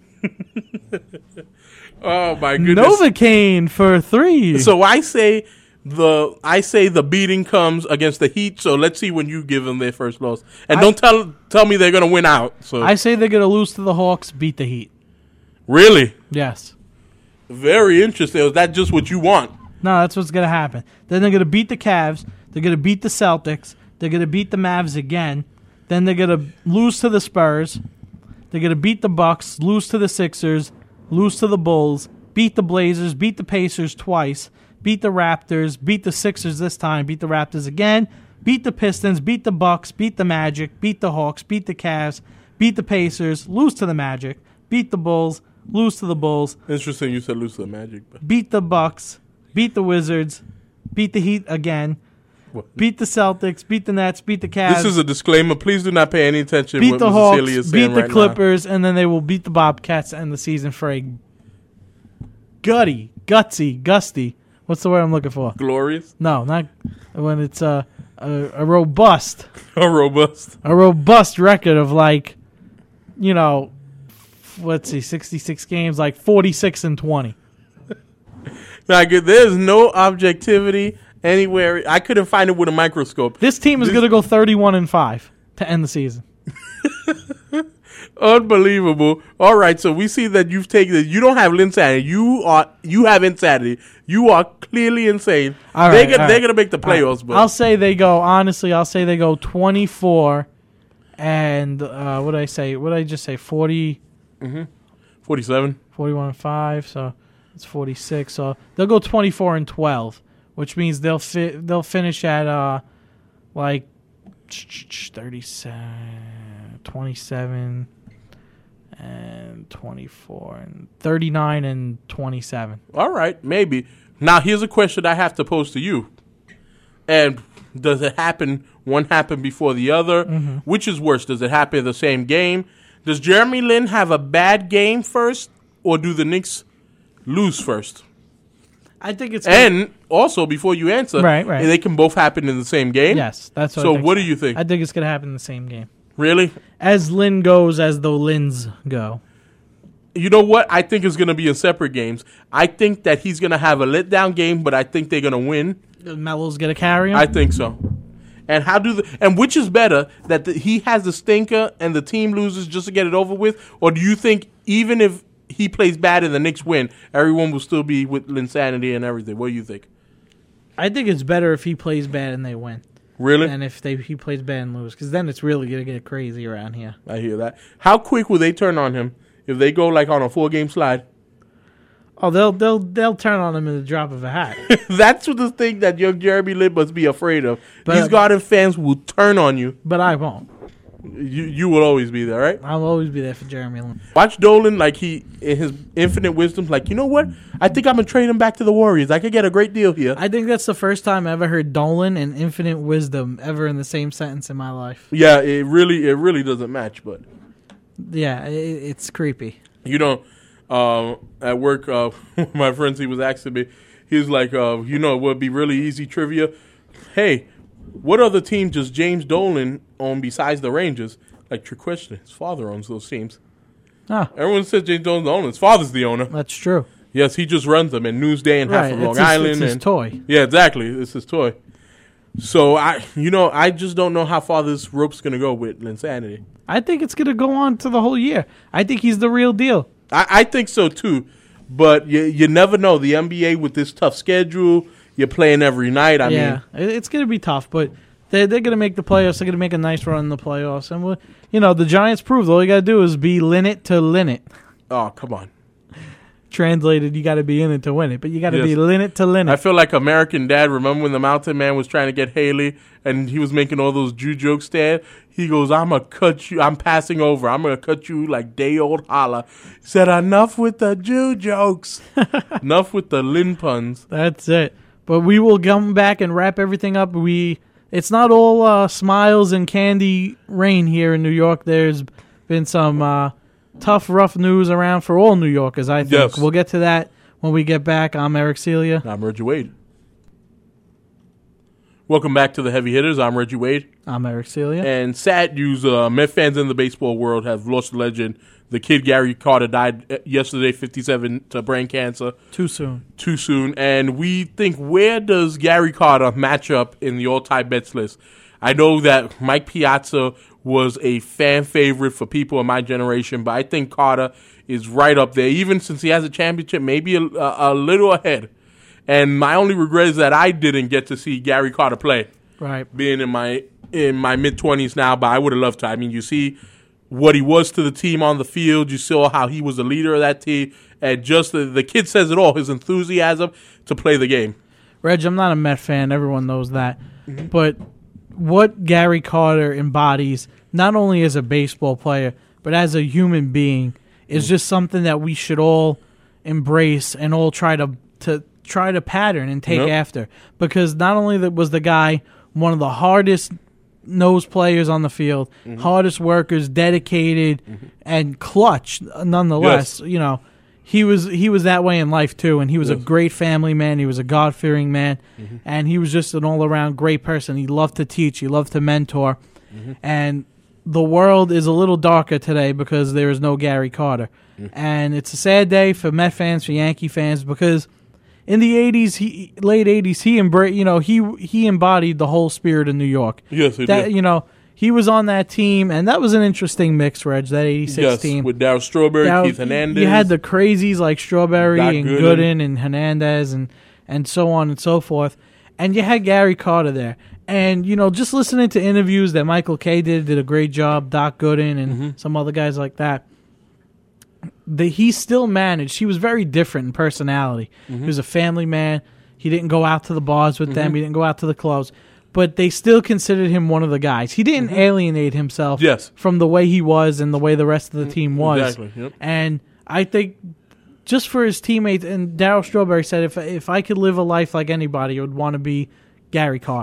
Oh my goodness! Novocaine for three. So I say the I say the beating comes against the Heat. So let's see when you give them their first loss, and I- don't tell tell me they're gonna win out. So I say they're gonna lose to the Hawks, beat the Heat. really, Yes. very interesting. Is that just what you want? No, that's what's gonna happen. Then they're gonna beat the Cavs. They're gonna beat the Celtics. They're gonna beat the Mavs again. Then they're gonna lose to the Spurs. They're gonna beat the Bucks, lose to the Sixers, lose to the Bulls, beat the Blazers, beat the Pacers twice, beat the Raptors, beat the Sixers this time, beat the Raptors again, beat the Pistons, beat the Bucks, beat the Magic, beat the Hawks, beat the Cavs, beat the Pacers, lose to the Magic, beat the Bulls, lose to the Bulls, Interesting. You said lose to the Magic, but beat the Bucks, beat the Wizards, beat the Heat again, what? beat the Celtics, beat the Nets, beat the Cavs, This is a disclaimer. Please do not pay any attention. beat what the Missus Hawks, Haley is beat saying the right Clippers, and then they will beat the Bobcats and the season for a gutty, gutsy, gusty. What's the word I'm looking for? now. Glorious, No, not when it's a a, a robust, or robust. a robust record of like, you know, let's see, sixty-six games, like forty-six and twenty. Like there's no objectivity anywhere. I couldn't find it with a microscope. This team is This- going to go thirty-one and five to end the season. Unbelievable. All right, so we see that you've taken it. You don't have insanity. You are you have insanity. You are clearly insane. All they're right, gonna, all they're right. gonna make the playoffs, but I'll say they go, honestly, I'll say they go twenty-four and, uh, what did I say? What did I just say? forty, forty-seven. forty-one and five, so it's forty-six. So they'll go twenty-four and twelve, which means they'll fi- they'll finish at, uh, like, thirty-seven, twenty-seven, and twenty-four, and thirty-nine and twenty-seven. All right, maybe. Now here's a question I have to pose to you, and Does it happen, one happen before the other? Mm-hmm. Which is worse? Does it happen in the same game? Does Jeremy Lin have a bad game first, or do the Knicks lose first? I think it's And also, before you answer, Right, right. they can both happen in the same game? yes, that's what So I think what do you think? I think it's gonna happen in the same game. Really? As Lin goes, as the Lins go. You know what? I think it's going to be in separate games. I think that he's going to have a letdown game, but I think they're going to win. Melo's gonna carry him. I think so. And how do the and which is better, that the, he has the stinker and the team loses just to get it over with, or do you think even if he plays bad and the Knicks win, everyone will still be with Linsanity and everything? What do you think? I think it's better if he plays bad and they win, Really? than if they he plays bad and lose, because then it's really gonna get crazy around here. I hear that. How quick will they turn on him if they go like on a four game slide? Oh, they'll they'll they'll turn on him in the drop of a hat. That's what the thing that young Jeremy Lin must be afraid of. But- These Garden fans will turn on you. But I won't. You you will always be there, right? I'll always be there for Jeremy Lin. Watch Dolan, like he, in his infinite wisdom, like, you know what? I think I'm going to trade him back to the Warriors. I could get a great deal here. I think that's the first time I ever heard Dolan and infinite wisdom ever in the same sentence in my life. Yeah, it really, it really doesn't match, but, Yeah, it, it's creepy. you know, um, at work, uh, my friends, he was asking me, he was like, uh, you know, it would be really easy trivia. Hey, what other team does James Dolan own besides the Rangers? Like, trick question. His father owns those teams. Ah, Everyone says James Dolan's the owner. His father's the owner. that's true. Yes, he just runs them in Newsday and half Right, of it's Long his, Island. it's his and toy. Yeah, exactly. It's his toy. So I, you know, I just don't know how far this rope's gonna go with Linsanity. I think it's going to go on to the whole year. I think he's the real deal. I, I think so too, but you you never know. The N B A with this tough schedule, you're playing every night. I yeah, mean, it- it's going to be tough, but they're, they're going to make the playoffs. They're going to make a nice run in the playoffs. And, we'll, you know, the Giants proved all you got to do is be Linnet to Linnet. oh come on. Translated, you got to be in it to win it, but you got to Yes. be Linnet to I Linnet. feel like American Dad. Remember when the Mountain Man was trying to get Haley and he was making all those Jew jokes there? He goes, I'm going to cut you. I'm passing over. I'm going to cut you like day old holla. He said, enough with the Jew jokes. Enough with the Lin puns. That's it. But we will come back and wrap everything up. We It's not all uh, smiles and candy rain here in New York. There's been some uh, tough, rough news around for all New Yorkers, I think. Yes. We'll get to that when we get back. I'm Eric Celia. I'm Reggie Wade. Welcome back to the Heavy Hitters. I'm Reggie Wade. I'm Eric Celia. And sad news, uh, Met fans in the baseball world have lost a legend. The kid Gary Carter died uh, yesterday, fifty-seven, to brain cancer. Too soon. Too soon. And we think, where does Gary Carter match up in the all-time Mets list? I know that Mike Piazza was a fan favorite for people in my generation, but I think Carter is right up there, even since he has a championship, maybe a, a, a little ahead. And my only regret is that I didn't get to see Gary Carter play, Right. being in my in my mid-twenties now, but I would have loved to. I mean, you see what he was to the team on the field. You saw how he was the leader of that team. And just the, the kid says it all, his enthusiasm to play the game. Reg, I'm not a Met fan. Everyone knows that. Mm-hmm. But what Gary Carter embodies, not only as a baseball player, but as a human being, is just something that we should all embrace and all try to to try to pattern and take Yep. after. Because not only that was the guy one of the hardest nose players on the field, Mm-hmm. hardest workers, dedicated, and clutch nonetheless. You know, he was he was that way in life too, and he was a Yes. great family man. He was a God fearing man, Mm-hmm. and he was just an all around great person. He loved to teach. He loved to mentor, Mm-hmm. and the world is a little darker today because there is no Gary Carter, Mm. and it's a sad day for Met fans, for Yankee fans, because in the eighties, he late eighties, he embra- you know, he he embodied the whole spirit of New York. Yes, he That did. you know, he was on that team, and that was an interesting mix, Reg. That eighty-six Yes, team with Darryl Strawberry, Now, Keith Hernandez. You had the crazies like Strawberry Doc and Gooden. Gooden and Hernandez and and so on and so forth, and you had Gary Carter there. And you know, just listening to interviews that Michael Kay did, did a great job. Doc Gooden and Mm-hmm. some other guys like that. The, he still managed. He was very different in personality. Mm-hmm. He was a family man. He didn't go out to the bars with them. He didn't go out to the clubs. But they still considered him one of the guys. He didn't alienate himself Mm-hmm. Yes. from the way he was and the way the rest of the team was. Exactly, yep. And I think just for his teammates, and Darryl Strawberry said, if if I could live a life like anybody, I would want to be Gary Carter.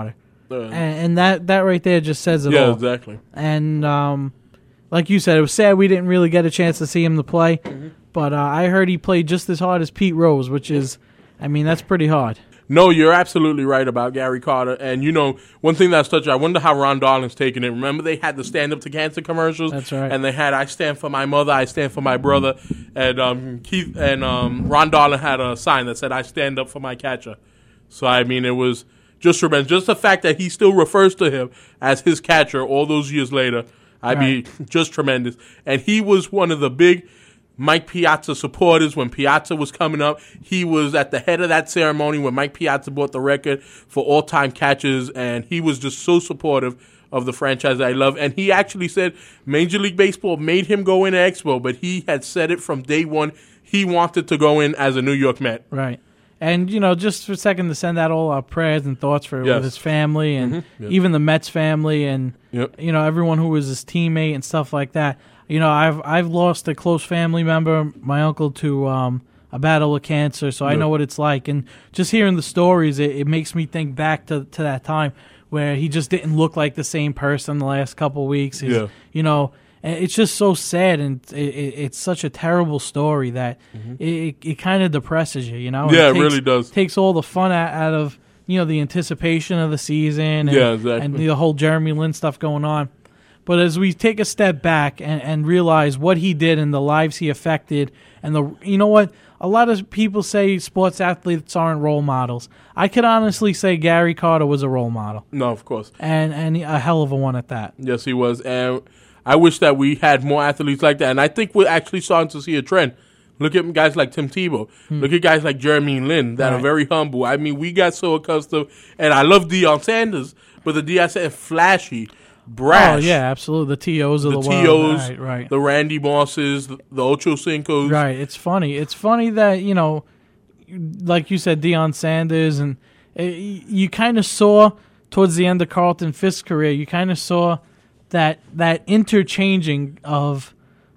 Uh, and, and that that right there just says it yeah, all. exactly. And um, like you said, it was sad we didn't really get a chance to see him to play. Mm-hmm. But uh, I heard he played just as hard as Pete Rose, which is, I mean, that's pretty hard. No, you're absolutely right about Gary Carter. And, you know, one thing that's touched, I wonder how Ron Darling's taking it. Remember they had the Stand Up to Cancer commercials? That's right. And they had I Stand for My Mother, I Stand for My Brother. And um, Keith and um, Ron Darling had a sign that said, I stand up for my catcher. So, I mean, it was just tremendous. Just the fact that he still refers to him as his catcher all those years later, I mean, right. just tremendous. And he was one of the big Mike Piazza supporters when Piazza was coming up. He was at the head of that ceremony when Mike Piazza bought the record for all-time catches, and he was just so supportive of the franchise that I love. And he actually said Major League Baseball made him go in at Expo, but he had said it from day one. He wanted to go in as a New York Met. Right. And, you know, just for a second to send out all our prayers and thoughts for yes. with his family and mm-hmm. yep. even the Mets family and, yep. you know, everyone who was his teammate and stuff like that. You know, I've I've lost a close family member, my uncle, to um, a battle with cancer, so I know what it's like. And just hearing the stories, it, it makes me think back to, to that time where he just didn't look like the same person the last couple of weeks. He's, yeah. You know, it's just so sad, and it, it, it's such a terrible story that mm-hmm. it, it kind of depresses you, you know? Yeah, it, takes, it really does. takes all the fun out, out of, you know, the anticipation of the season and, yeah, exactly. and the whole Jeremy Lin stuff going on. But as we take a step back and, and realize what he did and the lives he affected, and the you know what? A lot of people say sports athletes aren't role models. I could honestly say Gary Carter was a role model. No, of course. And and a hell of a one at that. Yes, he was. And I wish that we had more athletes like that. And I think we're actually starting to see a trend. Look at guys like Tim Tebow. Hmm. Look at guys like Jeremy Lin that right. are very humble. I mean, we got so accustomed. And I love Deion Sanders, but the Deion Sanders flashy. Brash. Oh, yeah, absolutely. The T Os of the, the world. T Os, right, right. the Randy Mosses, the, the Ocho Cincos. Right. It's funny. It's funny that, you know, like you said, Deion Sanders, and it, you kind of saw towards the end of Carlton Fisk's career, you kind of saw that that interchanging of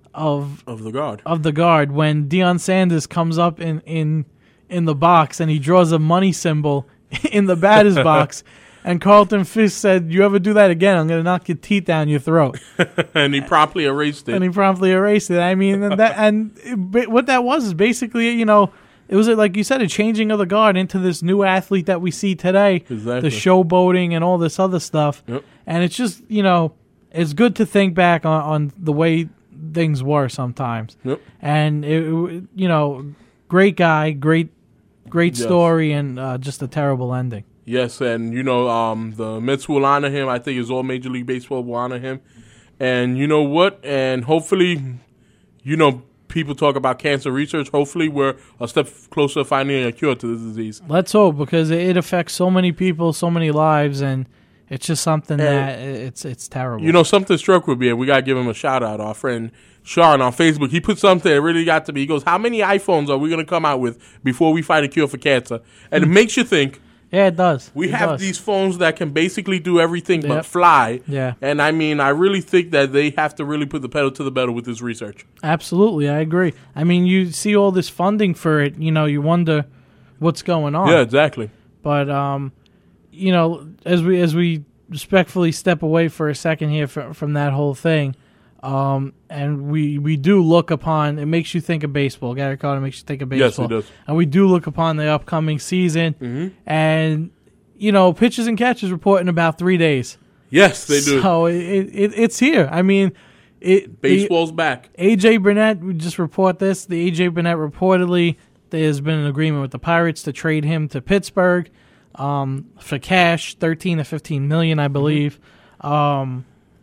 of of the guard of the guard when Deion Sanders comes up in in in the box and he draws a money symbol in the batter's box. And Carlton Fisk said, "You ever do that again, I'm going to knock your teeth down your throat." And he promptly erased it. And he promptly erased it. I mean, and that and it, what that was is basically, you know, it was like you said, a changing of the guard into this new athlete that we see today, exactly. the showboating and all this other stuff. Yep. And it's just, you know, it's good to think back on, on the way things were sometimes. Yep. And it, you know, great guy, great, great yes. story, and uh, just a terrible ending. Yes, and, you know, um, the Mets will honor him. I think it's all Major League Baseball will honor him. And you know what? And hopefully, you know, people talk about cancer research. Hopefully we're a step closer to finding a cure to this disease. Let's hope, because it affects so many people, so many lives, and it's just something and, that it's it's terrible. You know, something struck with me, and we got to give him a shout-out. Our friend Sean on Facebook, he put something that really got to me. He goes, how many iPhones are we going to come out with before we find a cure for cancer? And it makes you think. Yeah, it does. We it have does. these phones that can basically do everything yep. but fly. Yeah. And, I mean, I really think that they have to really put the pedal to the metal with this research. Absolutely, I agree. I mean, you see all this funding for it, you know, you wonder what's going on. Yeah, exactly. But, um, you know, as we as we respectfully step away for a second here from, from that whole thing, um, and we, we do look upon, it makes you think of baseball. Gary Carter makes you think of baseball. Yes, it does. And we do look upon the upcoming season. Mm-hmm. And, you know, pitchers and catchers report in about three days. Yes, they do. So it, it, it's here. I mean, it baseball's the, back. A J Burnett, we just report this. The A J Burnett reportedly, there's been an agreement with the Pirates to trade him to Pittsburgh um, for cash, thirteen to fifteen million, I believe. Mm-hmm. Um,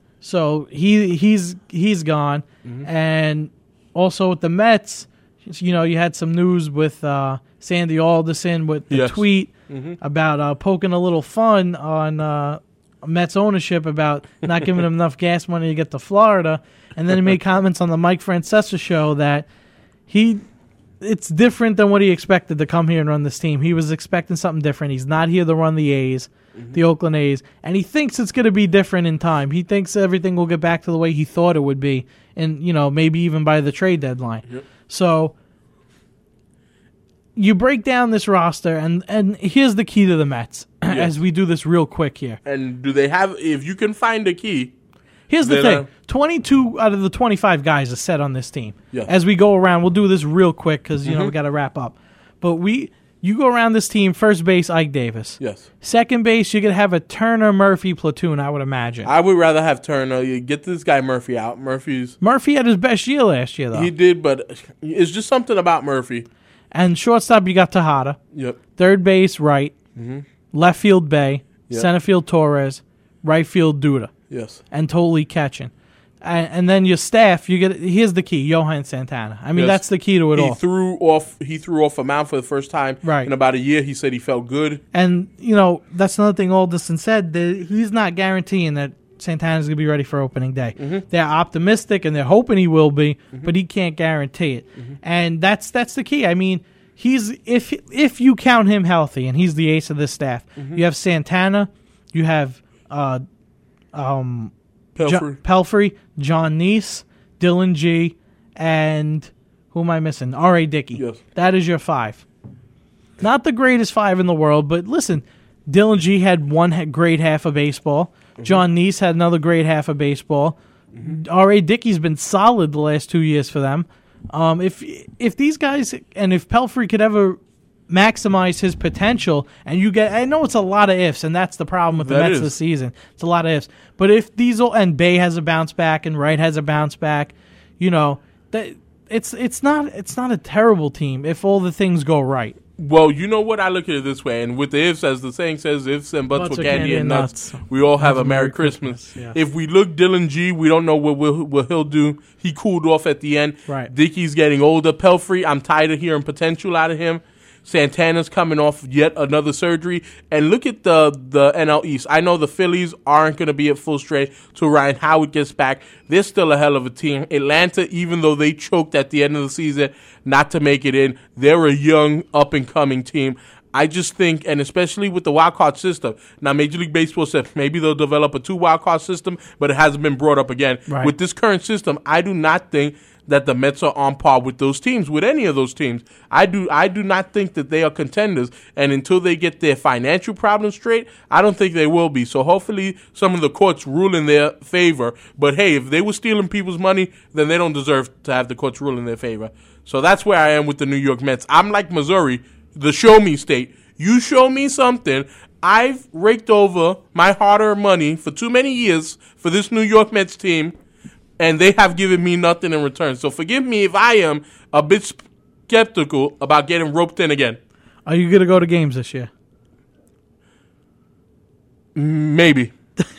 so he he's he's gone, mm-hmm. and also with the Mets, you know, you had some news with uh, Sandy Alderson with the yes. tweet mm-hmm. about uh, poking a little fun on uh, Mets ownership about not giving them enough gas money to get to Florida, and then he made comments on the Mike Francesa show that he it's different than what he expected to come here and run this team. He was expecting something different. He's not here to run the A's, mm-hmm. the Oakland A's, and he thinks it's going to be different in time. He thinks everything will get back to the way he thought it would be, and you know, maybe even by the trade deadline. Yep. So you break down this roster, and, and here's the key to the Mets. as we do this real quick here. And do they have? If you can find a key. Here's the then, thing: uh, twenty-two out of the twenty-five guys are set on this team. Yeah. As we go around, we'll do this real quick because you know Mhm. we got to wrap up. But we, you go around this team. First base, Ike Davis. Yes. Second base, you're gonna have a Turner Murphy platoon. I would imagine. I would rather have Turner. You get this guy Murphy out. Murphy's Murphy had his best year last year, though. he did, but it's just something about Murphy. And shortstop, you got Tejada. Yep. Third base, Wright. Mm-hmm. Left field, Bay. Yep. Center field, Torres. Right field, Duda. Yes. And totally catching. And, and then your staff, you get. Here's the key: Johan Santana. I mean, Yes. that's the key to it He all. threw off. He threw off a mound for the first time Right. in about a year. He said he felt good. And you know that's another thing Alderson said, that he's not guaranteeing that Santana's going to be ready for opening day. Mm-hmm. They're optimistic and they're hoping he will be, but he can't guarantee it. Mm-hmm. And that's that's the key. I mean, he's if if you count him healthy, and he's the ace of this staff. Mm-hmm. You have Santana, you have uh, um, Pelfrey. Jo- Pelfrey, John Neese, Dylan G, and who am I missing? R A. Dickey. Yes. That is your five. Not the greatest five in the world, but listen, Dylan G had one ha- great half of baseball. Mm-hmm. John Neese had another great half of baseball. Mm-hmm. R A. Dickey's been solid the last two years for them. Um, if if these guys and if Pelfrey could ever maximize his potential, and you get, I know it's a lot of ifs, and that's the problem with the That Mets is. this season. It's a lot of ifs. But if Diesel and Bay has a bounce back and Wright has a bounce back, you know that it's it's not it's not a terrible team if all the things go right. Well, you know what? I look at it this way, and with the ifs, as the saying says, ifs and buts, Butts for are candy, and nuts, we all have, a Merry Christmas. Christmas, yeah. If we look Dylan G, we don't know what we'll, what he'll do. He cooled off at the end. Right. Dickey's getting older. Pelfrey, I'm tired of hearing potential out of him. Santana's coming off yet another surgery. And look at the, the N L East. I know the Phillies aren't going to be at full strength till Ryan Howard gets back. They're still a hell of a team. Atlanta, even though they choked at the end of the season not to make it in, they're a young, up-and-coming team. I just think, and especially with the wild card system, now Major League Baseball said maybe they'll develop a two wild card system, but it hasn't been brought up again. Right. With this current system, I do not think that the Mets are on par with those teams, with any of those teams. I do I do not think that they are contenders, and until they get their financial problems straight, I don't think they will be. So hopefully some of the courts rule in their favor. But hey, if they were stealing people's money, then they don't deserve to have the courts rule in their favor. So that's where I am with the New York Mets. I'm like Missouri, the show me state. You show me something. I've raked over my hard-earned money for too many years for this New York Mets team, and they have given me nothing in return. So forgive me if I am a bit skeptical about getting roped in again. Are you going to go to games this year? Maybe.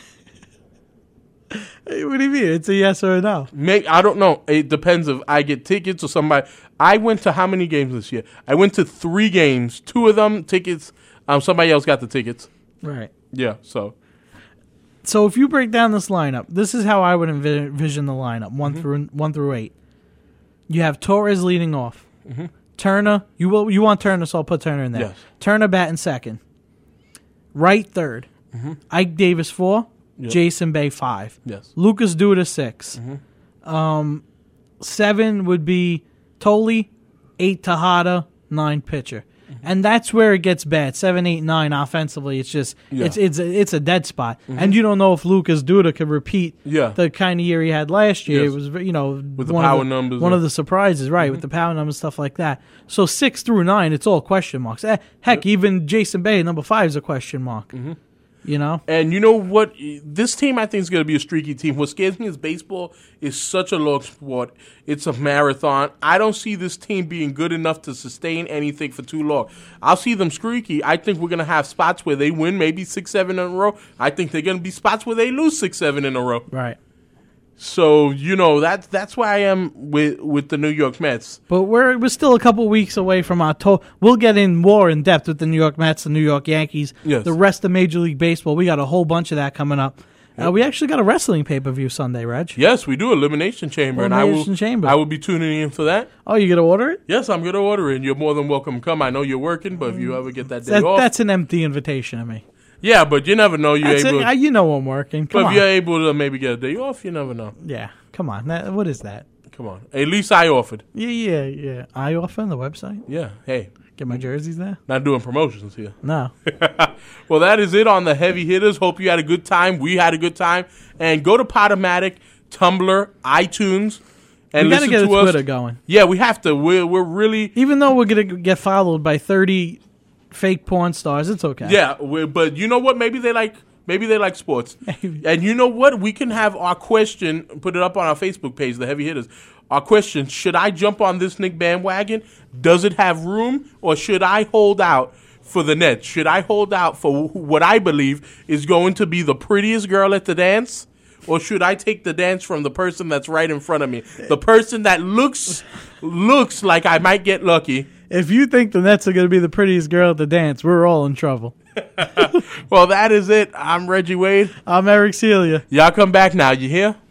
Hey, what do you mean? It's a yes or a no. May I don't know. It depends if I get tickets or somebody. I went to how many games this year? I went to three games. Two of them tickets. Um, somebody else got the tickets. Right. Yeah. So So if you break down this lineup, this is how I would envi- envision the lineup one Mm-hmm. through one through eight. You have Torres leading off. Mm-hmm. Turner, you will you want Turner, so I'll put Turner in there. Yes. Turner batting second. Wright third. Mm-hmm. Ike Davis four. Yep. Jason Bay five. yes. Lucas Duda six. Mm-hmm. Um, seven would be Tolley. Eight Tejada. Nine pitcher. And that's where it gets bad. Seven, eight, nine offensively. It's just Yeah. it's it's a, it's a dead spot, and you don't know if Lucas Duda could repeat Yeah. the kind of year he had last year. Yes. It was you know With the one power of the, numbers one and- of the surprises, right? With the power numbers, stuff like that. So six through nine, it's all question marks. Eh, heck, even Jason Bay, number five, is a question mark. Mm-hmm. You know, And you know what? This team, I think, is going to be a streaky team. What scares me is baseball is such a long sport. It's a marathon. I don't see this team being good enough to sustain anything for too long. I'll see them streaky. I think we're going to have spots where they win maybe six, seven in a row. I think they're going to be spots where they lose six, seven in a row. right? So, you know, that's that's where I am with, with the New York Mets. But we're we're still a couple weeks away from October. We'll get in more in depth with the New York Mets, the New York Yankees, Yes. the rest of Major League Baseball. We got a whole bunch of that coming up. Uh, we actually got a wrestling pay per view Sunday, Reg. Yes, we do. Elimination Chamber. Elimination and I will, Chamber. I will be tuning in for that. Oh, you gonna order it? Yes, I'm going to order it. You're more than welcome to come. I know you're working, but if you ever get that day That, off. that's an empty invitation to me. Yeah, but you never know. You're That's able it. I, you know I'm working. Come But on. if you're able to maybe get a day off, you never know. Yeah, come on. That, what is that? Come on. At least I offered. Yeah, yeah, yeah. I offer on the website. Yeah. Hey. Get my jerseys there? Not doing promotions here. No. Well, that is it on the Heavy Hitters. Hope you had a good time. We had a good time. And go to Podomatic, Tumblr, iTunes, and We got to listen get a to us. Twitter going. Yeah, we have to. We're, we're really... Even though we're going to get followed by thirty fake porn stars, it's okay. Yeah, we're, but you know what? Maybe they like... Maybe they like sports. And you know what? We can have our question, put it up on our Facebook page, the Heavy Hitters. Our question, should I jump on this Knick bandwagon? Does it have room? Or should I hold out for the Nets? Should I hold out for what I believe is going to be the prettiest girl at the dance? Or should I take the dance from the person that's right in front of me? The person that looks looks like I might get lucky. If you think the Nets are going to be the prettiest girl at the dance, we're all in trouble. Well, that is it. I'm Reggie Wade. I'm Eric Celia. Y'all come back now. You hear?